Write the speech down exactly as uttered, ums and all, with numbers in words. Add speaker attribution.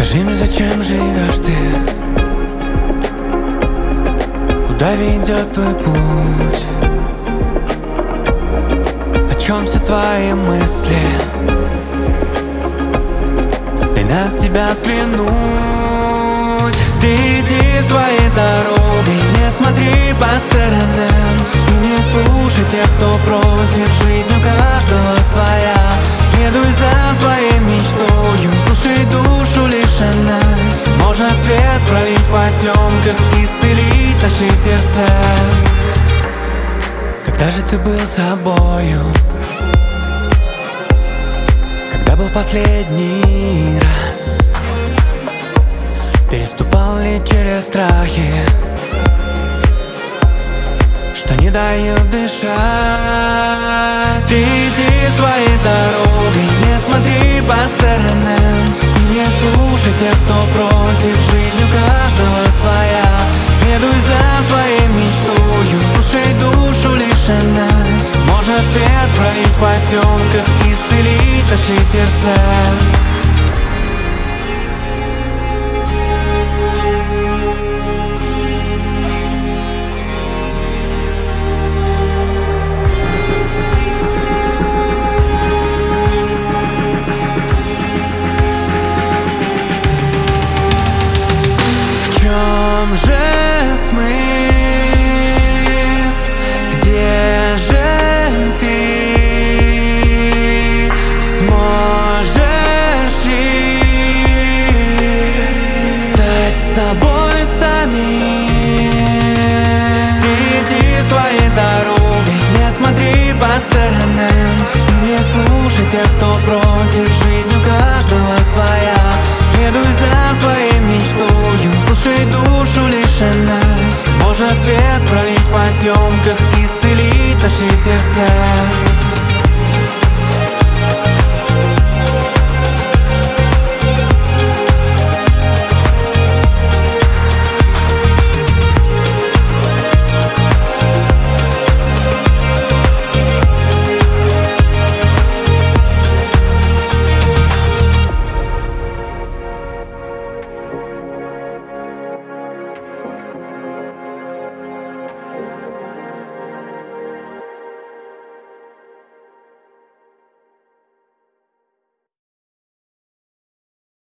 Speaker 1: Скажи мне, зачем живешь ты? Куда ведет твой путь? О чем все твои мысли? Дай на тебя взглянуть. Ты иди своей дорогой, не смотри по сторонам и не слушай тех, кто против. Жизнь у каждого своя. Следуй за своей мечтою, слушай душу, лишь она может свет пролить в потемках, исцелить наши сердца. Когда же ты был собою? Когда был последний раз? Переступал ли через страхи, что не дают дышать? Ты иди своей дорогой, не смотри по сторонам и не слушай тех, кто против. Жизнь у каждого своя. Следуй за своей мечтою, слушай душу, лишь она может свет пролить в потемках, исцелить наши сердца. В чем же смысл? Где же ты? Сможешь ли стать собой самим? Ты иди своей дорогой, не смотри по сторонам и не слушай тех, кто против. Жизнь у каждого своя. Следуй за своей мечтою, слушай душу, лишь она может свет пролить в потемках, исцелить наши сердца.